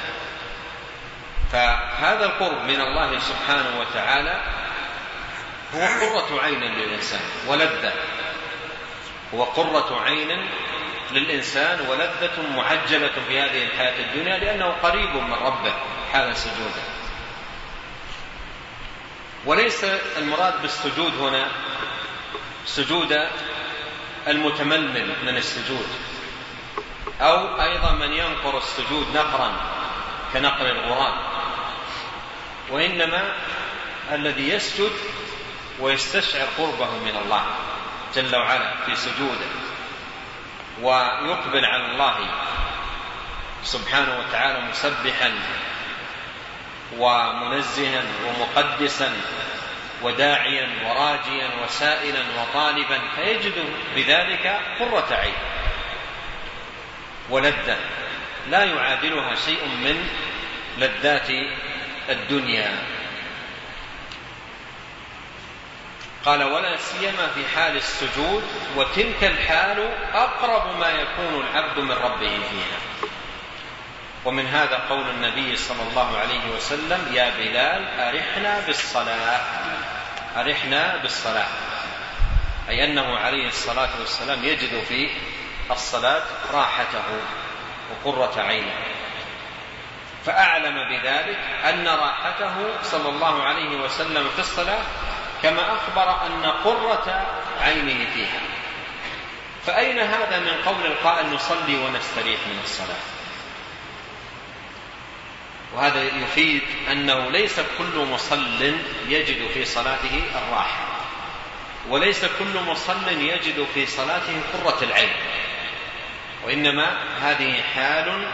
فهذا القرب من الله سبحانه وتعالى هو قرة عين للإنسان ولذة، هو قرة عين للإنسان ولذة معجلة في هذه الحياة الدنيا، لأنه قريب من ربه حال سجوده. وليس المراد بالسجود هنا سجود المتململ من السجود، أو أيضا من ينقر السجود نقرا كنقر الغراب، وإنما الذي يسجد ويستشعر قربه من الله جل وعلا في سجوده، ويقبل على الله سبحانه وتعالى مسبحا ومنزها ومقدسا وداعيا وراجيا وسائلا وطالبا، فيجد بذلك قرة عين ولذة لا يعادلها شيء من لذات الدنيا. قال: ولا سيما في حال السجود، وتلك الحال أقرب ما يكون العبد من ربه فيها. ومن هذا قول النبي صلى الله عليه وسلم: يا بلال أرحنا بالصلاة، أرحنا بالصلاة، أي أنه عليه الصلاة والسلام يجد في الصلاة راحته وقرة عينه، فأعلم بذلك أن راحته صلى الله عليه وسلم في الصلاة كما أخبر أن قرة عينه فيها. فأين هذا من قول القائل نصلي ونستريح من الصلاة؟ وهذا يفيد أنه ليس كل مصل يجد في صلاته الراحة، وليس كل مصل يجد في صلاته قرة العين، وإنما هذه حال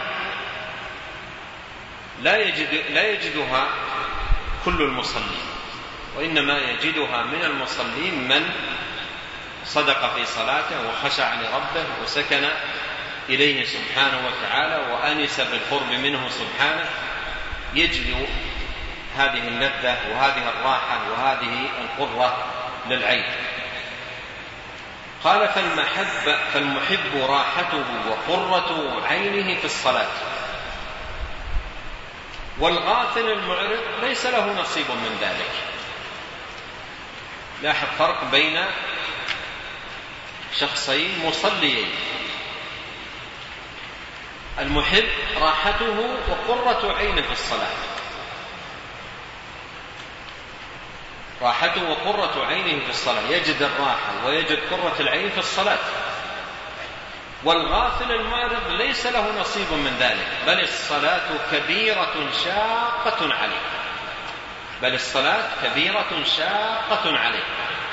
لا يجدها كل المصلين، وإنما يجدها من المصلين من صدق في صلاته وخشع لربه وسكن إليه سبحانه وتعالى وأنس بالقرب منه سبحانه، يجد هذه اللذة وهذه الراحة وهذه القرة للعين. قال: فالمحب راحته وقرة عينه في الصلاة، والغافل المعرض ليس له نصيب من ذلك. لاحظ فرق بين شخصين مصليين: المحب راحته وقرة عينه في الصلاة، راحته وقرة عينه في الصلاة، يجد الراحة ويجد قرة العين في الصلاة. والغافل المعرض ليس له نصيب من ذلك، بل الصلاة كبيرة شاقة عليه، بل الصلاة كبيرة شاقة عليه،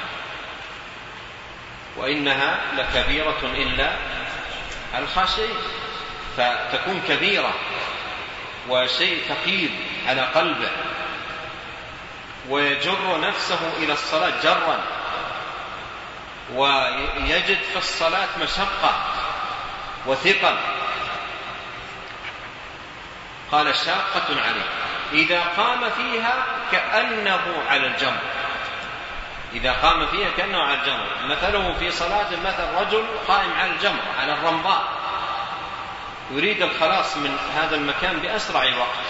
وإنها لكبيرة إلا على الخاشعين. فتكون كبيرة وشيء ثقيل على قلبه، ويجر نفسه إلى الصلاة جرا، ويجد في الصلاة مشقة وثقل. قال: شاقة عليه، إذا قام فيها كأنه على الجمر، إذا قام فيها كأنه على الجمر. مثله في صلاة مثل رجل قائم على الجمر على الرمضاء، يريد الخلاص من هذا المكان بأسرع وقت.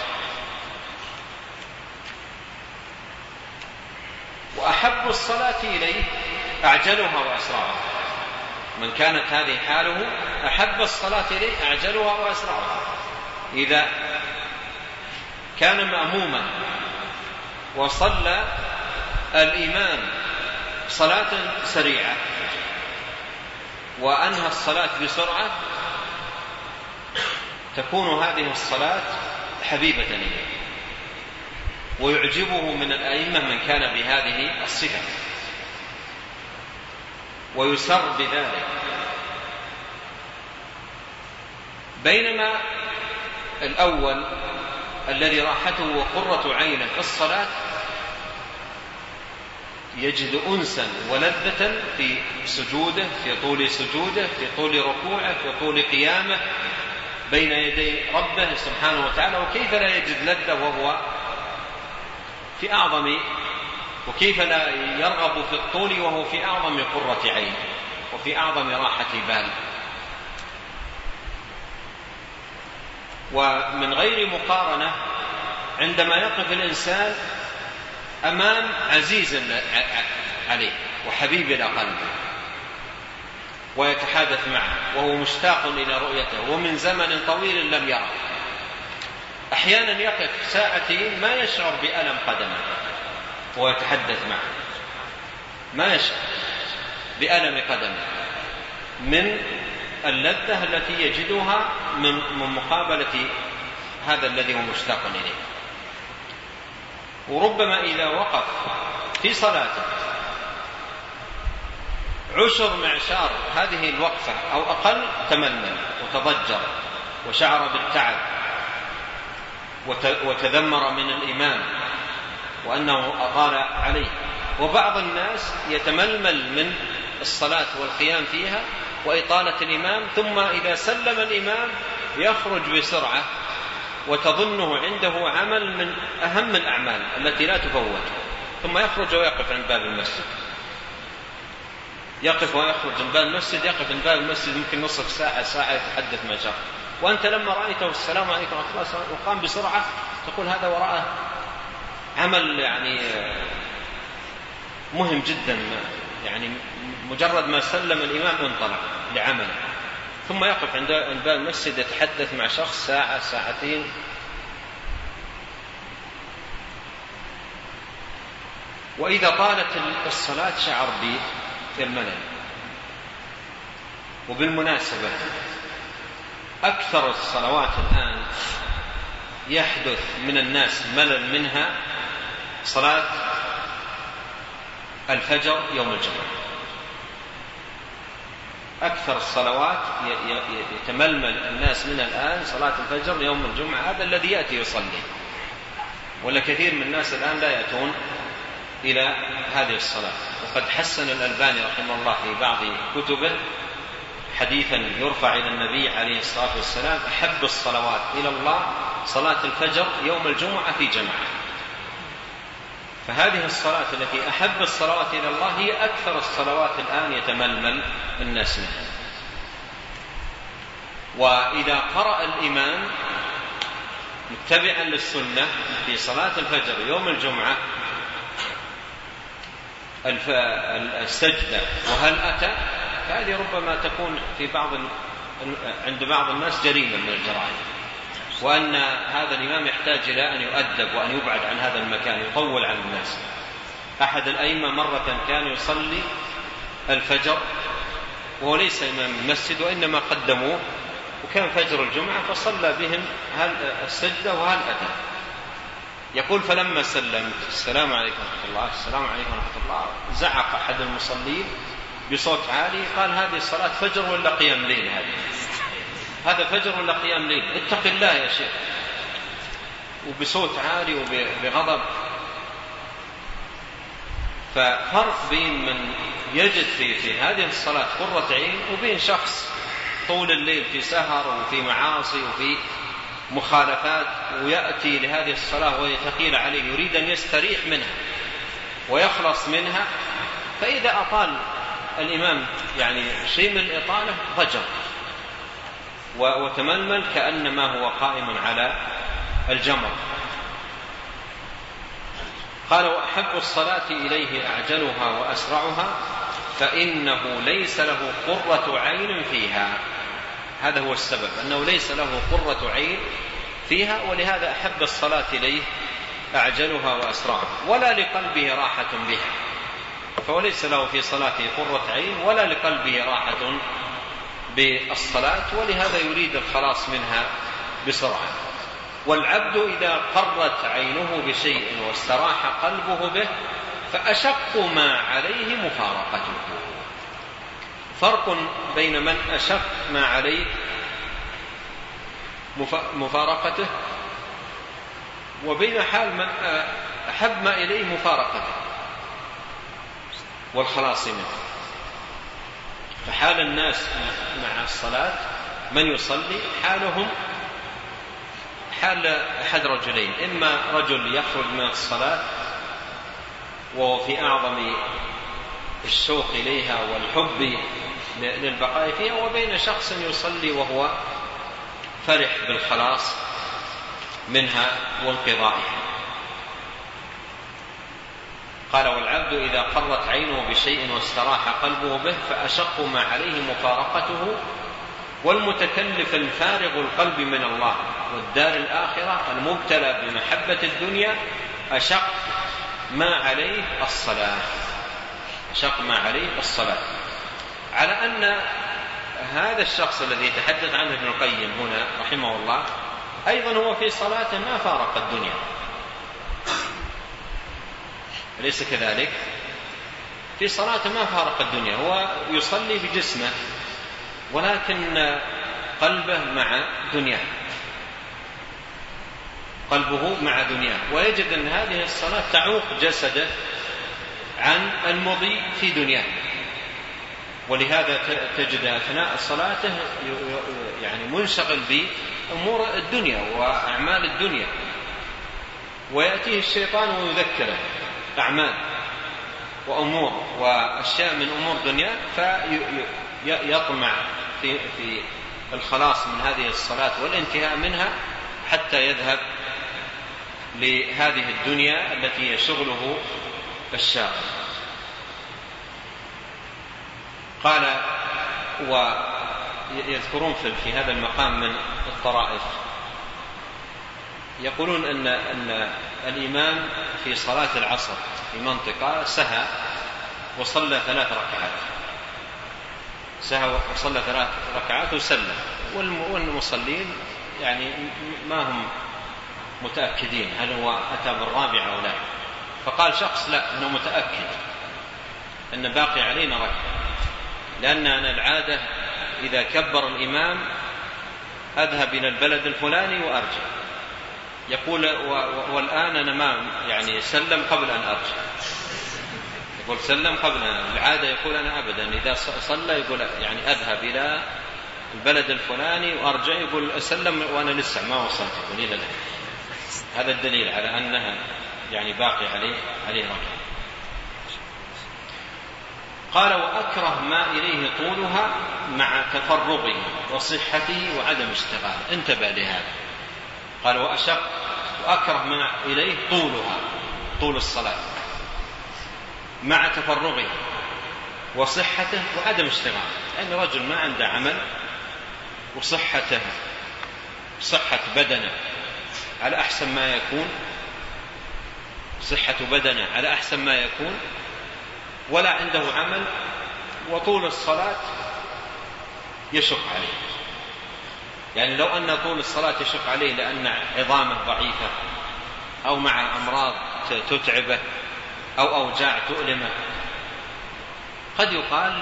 وأحب الصلاة إليه أعجلها وأسرعها، من كانت هذه حاله أحب الصلاة إليه أعجلها وأسرعها. إذا كان مأموما وصلى الإمام صلاة سريعة وأنهى الصلاة بسرعة تكون هذه الصلاة حبيبة إليه ويعجبه من الأئمة من كان بهذه الصفة ويسر بذلك. بينما الأول الذي راحته وقرة عينه في الصلاة يجد أنسا ولذة في سجوده، في طول سجوده، في طول ركوعه، في طول قيامه بين يدي ربه سبحانه وتعالى. وكيف لا يجد لذة وهو في أعظم، وكيف لا يرغب في الطول وهو في أعظم قرة عين وفي أعظم راحة بال. ومن غير مقارنة عندما يقف الإنسان أمام عزيز عليه وحبيب إلى قلبه ويتحدث معه وهو مشتاق إلى رؤيته ومن زمن طويل لم يره، أحيانا يقف ساعتين ما يشعر بألم قدمه ويتحدث معه، ما يشعر بألم قدمه من اللذة التي يجدها من مقابلة هذا الذي هو مشتاق إليه. وربما إذا وقف في صلاته 10 معشار هذه الوقفة أو أقل تمنى وتضجر وشعر بالتعب وتذمر من الإمام وأنه أطال عليه. وبعض الناس يتململ من الصلاة والقيام فيها وإطالة الإمام، ثم إذا سلم الإمام يخرج بسرعة وتظنه عنده عمل من أهم الأعمال التي لا تفوت، ثم يخرج ويقف عند باب المسجد، يقف ويخرج عند باب المسجد، يقف عند باب المسجد يمكن نصف ساعة ساعة يتحدث ما شاء. وأنت لما رأيته السلام عليكم ورحمة الله وقام بسرعة تقول هذا وراءه عمل يعني مهم جدا، يعني مجرد ما سلم الإمام انطلق لعمله، ثم يقف عند باب المسجد يتحدث مع شخص ساعة ساعتين. وإذا طالت الصلاة شعر بالملل. وبالمناسبة أكثر الصلوات الآن يحدث من الناس ملل منها صلاة الفجر يوم الجمعة. أكثر الصلوات يتململ الناس من الآن صلاة الفجر يوم الجمعة، هذا الذي يأتي يصلي. ولا كثير من الناس الآن لا يأتون إلى هذه الصلاة. وقد حسن الألباني رحمه الله في بعض كتبه حديثا يرفع إلى النبي عليه الصلاة والسلام: أحب الصلوات إلى الله صلاة الفجر يوم الجمعة في جماعة. فهذه الصلاة التي أحب الصلوات إلى الله هي أكثر الصلوات الآن يتململ الناس منها. وإذا قرأ الإمام متبعا للسنة في صلاة الفجر يوم الجمعة السجدة وهل أتى، فهذه ربما تكون في عند بعض الناس جريمة من الجرائم، وأن هذا الإمام يحتاج إلى أن يؤدب وأن يبعد عن هذا المكان، يطول على الناس. أحد الأئمة مرة كان يصلي الفجر وهو ليس إمام المسجد وإنما قدموه، وكان فجر الجمعة فصلى بهم هل السجدة وهل أتى. يقول: فلما سلمت السلام عليكم ورحمة الله السلام عليكم ورحمة الله، زعق أحد المصلين بصوت عالي قال: هذه الصلاة فجر ولا قيام ليل؟ هذا فجر ولا قيام ليل؟ اتق الله يا شيخ. وبصوت عالي وبغضب. ففرق بين من يجد في هذه الصلاة قرة عين وبين شخص طول الليل في سهر وفي معاصي وفي مخالفات ويأتي لهذه الصلاة وهي ثقيلة عليه، يريد أن يستريح منها ويخلص منها، فإذا أطال الإمام يعني شيء من الإطالة ضجر وتململ كأنما هو قائم على الجمر. قال: وأحب الصلاة إليه أعجلها وأسرعها فإنه ليس له قرة عين فيها. هذا هو السبب، أنه ليس له قرة عين فيها، ولهذا أحب الصلاة إليه أعجلها وأسرعها، ولا لقلبه راحة بها، فهو ليس له في صلاته قرة عين ولا لقلبه راحة بالصلاة، ولهذا يريد الخلاص منها بسرعة. والعبد إذا قرت عينه بشيء واستراح قلبه به فأشق ما عليه مفارقته. فرق بين من أشق ما عليه مفارقته وبين حال من أحب ما إليه مفارقته والخلاص منه. فحال الناس مع الصلاة من يصلي حالهم حال أحد رجلين: إما رجل يخرج من الصلاة وهو في أعظم الشوق إليها والحب للبقاء فيها، وبين شخص يصلي وهو فرح بالخلاص منها وانقضائها. قال: والعبد إذا قرت عينه بشيء واستراح قلبه به فأشق ما عليه مفارقته. والمتكلف الفارغ القلب من الله والدار الآخرة المبتلى بمحبة الدنيا أشق ما عليه الصلاة. أشق ما عليه الصلاة، على أن هذا الشخص الذي يتحدث عنه ابن القيم هنا رحمه الله أيضا هو في صلاته ما فارق الدنيا، أليس كذلك؟ في صلاته ما فارق الدنيا، هو يصلي بجسمه ولكن قلبه مع دنياه، قلبه مع دنياه، ويجد أن هذه الصلاة تعوق جسده عن المضي في دنياه. ولهذا تجد أثناء صلاته يعني منشغل بأمور الدنيا وأعمال الدنيا، ويأتيه الشيطان ويذكره أعمال وأمور وأشياء من أمور دنيا، فيطمع في الخلاص من هذه الصلاة والانتهاء منها حتى يذهب لهذه الدنيا التي يشغله الشاغل. قال: ويذكرون في هذا المقام من الطرائف يقولون أن الإمام في صلاة العصر في منطقة سهى وصلى 3 ركعات، سهى وصلى 3 ركعات وسلم، والمصلين يعني ما هم متأكدين هل هو أتى بالرابعة أو لا، فقال شخص: لا، أنا متأكد أن باقي علينا ركعة، لأن أنا العادة إذا كبر الإمام أذهب إلى البلد الفلاني وأرجع. يقول: والآن أنا ما يعني سلم قبل أن أرجع. يقول: سلم قبل أن العادة يقول أنا أبدا إذا صلى يقول يعني أذهب إلى البلد الفلاني وأرجع، يقول أسلم وأنا لسه ما وصلت. يقول: لا لا، هذا الدليل على أنها يعني باقي عليه ركعة. قال: وأكره ما إليه طولها مع تفرغه وصحته وعدم اشتغاله. انتبه لهذا. قال: وأكره ما إليه طولها، طول الصلاة، مع تفرغه وصحته وعدم اشتغاله. يعني رجل ما عنده عمل وصحته صحة بدنه على أحسن ما يكون، صحة بدنه على أحسن ما يكون، ولا عنده عمل، وطول الصلاة يشق عليه. يعني لو أن طول الصلاة يشق عليه لأن عظامه ضعيفة أو مع أمراض تتعبه أو أوجاع تؤلمه، قد يقال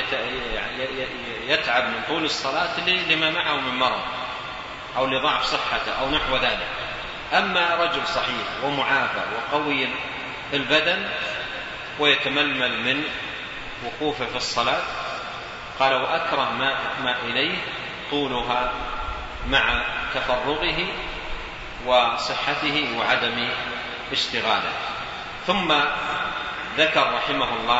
يتعب من طول الصلاة لما معه من مرض أو لضعف صحته أو نحو ذلك. أما رجل صحيح ومعافى وقوي البدن ويتململ من وقوفه في الصلاة، قال: وأكره ما إليه طولها مع تفرغه وصحته وعدم اشتغاله. ثم ذكر رحمه الله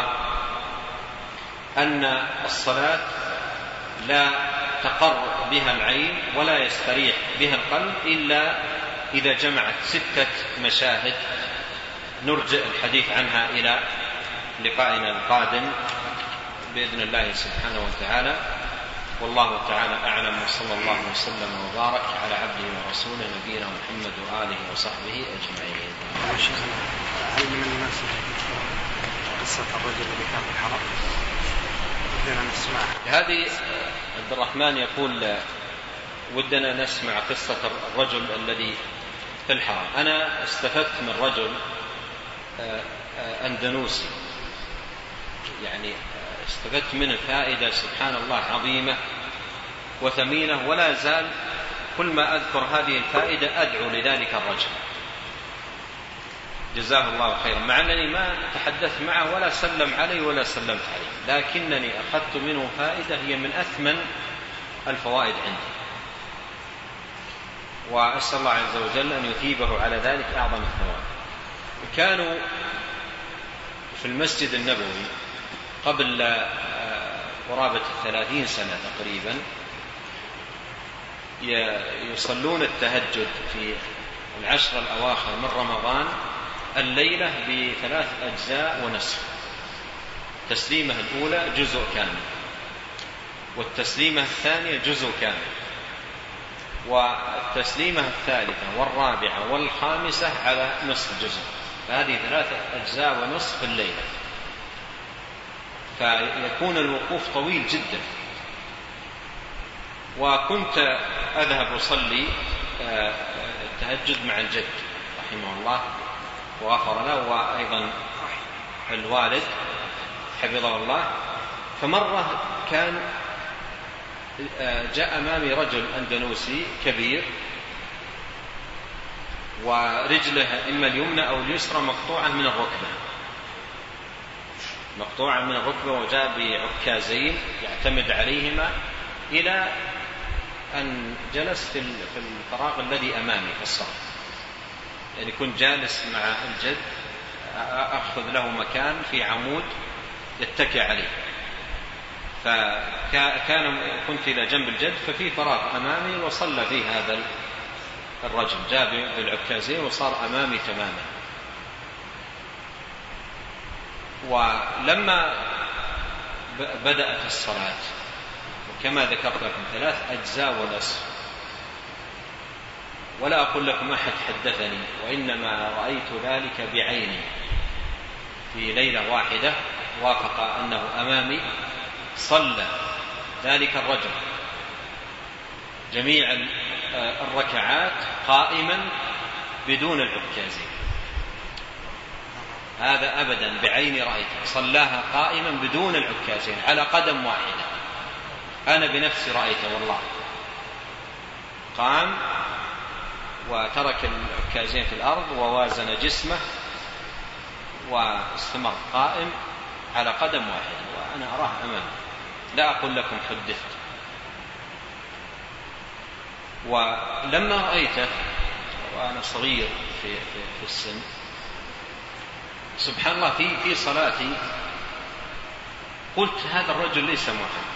أن الصلاة لا تقر بها العين ولا يستريح بها القلب إلا إذا جمعت 6 مشاهد نرجع الحديث عنها إلى لقائنا القادم بإذن الله سبحانه وتعالى. والله تعالى أعلم، وصلى الله وسلم وبارك على عبده ورسوله نبينا محمد وآله وصحبه أجمعين. هل من المناسب قصة الرجل الذي كان في الحرم ودنا نسمعها؟ هذه عبد الرحمن يقول ودنا نسمع قصة الرجل الذي في الحرم. أنا استفدت من رجل أندونيسي، يعني استفدت منه فائدة سبحان الله عظيمة وثمينة، ولا زال كل ما أذكر هذه الفائدة أدعو لذلك الرجل جزاه الله خيرا، مع أنني ما تحدثت معه ولا سلم علي ولا سلمت عليه، لكنني أخذت منه فائدة هي من أثمن الفوائد عندي، وأسأل الله عز وجل أن يثيبه على ذلك أعظم الثواب. كانوا في المسجد النبوي قبل قرابة 30 سنة تقريبا يصلون التهجد في العشر الأواخر من رمضان الليلة ب3 أجزاء ونصف. التسليمة الأولى جزء كامل، والتسليمة الثانية جزء كامل، والتسليمة الثالثة والرابعة والخامسة على نصف جزء، فهذه 3 أجزاء ونصف في الليلة، فيكون الوقوف طويل جدا. وكنت أذهب أصلي التهجد مع الجد رحمه الله وغفر له، وأيضا الوالد حفظه الله. فمرة كان جاء أمامي رجل أندونيسي كبير، ورجله إما اليمنى أو اليسرى مقطوعة من الركبة، مقطوعة من الركبة، وجاء بعكازين يعتمد عليهما إلى أن جلس في الفراغ الذي أمامي في الصف، يعني كنت جالس مع الجد أخذ له مكان في عمود يتكئ عليه، كنت إلى جنب الجد، ففي فراغ أمامي وصلى فيه هذا الرجل، جاء بالعكازين وصار أمامي تماما. ولما بدأت الصلاة، وكما ذكرت لكم 3 أجزاء ونصف، ولا أقول لكم أحد حدثني، وإنما رأيت ذلك بعيني في ليلة واحدة، وافق أنه أمامي صلى ذلك الرجل جميع الركعات قائما بدون العكازين. هذا أبدا بعيني رأيته، صلاها قائما بدون العكازين على قدم واحدة، أنا بنفسي رأيته والله. قام وترك العكازين في الأرض ووازن جسمه واستمر قائم على قدم واحدة، وأنا أراه أمامي، لا أقول لكم حدثت. ولما رأيته وأنا صغير في السن، سبحان الله في صلاتي قلت هذا الرجل ليس معاق،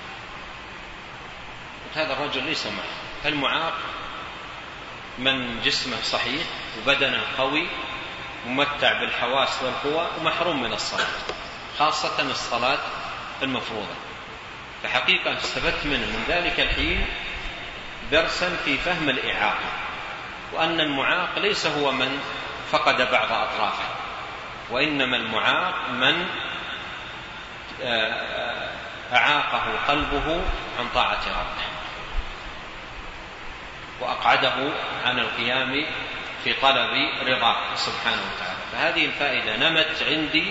هذا الرجل ليس معاق. المعاق من جسمه صحيح وبدنه قوي ممتع بالحواس والقوى ومحروم من الصلاة، خاصة الصلاة المفروضة. فحقيقة استفدت منه من ذلك الحين درسا في فهم الإعاقة، وأن المعاق ليس هو من فقد بعض أطرافه، وإنما المعاق من أعاقه قلبه عن طاعة ربه وأقعده عن القيام في طلب رضاه سبحانه وتعالى. فهذه الفائدة نمت عندي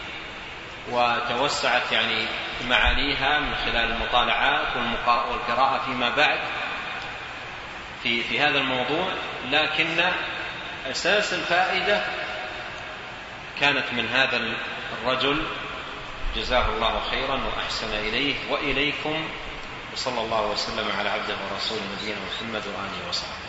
وتوسعت يعني معانيها من خلال المطالعات والقراءة فيما بعد في هذا الموضوع، لكن أساس الفائدة كانت من هذا الرجل جزاه الله خيرا وأحسن إليه وإليكم، وصلى الله وسلم على عبده ورسوله نبينا محمد وآله وصحبه.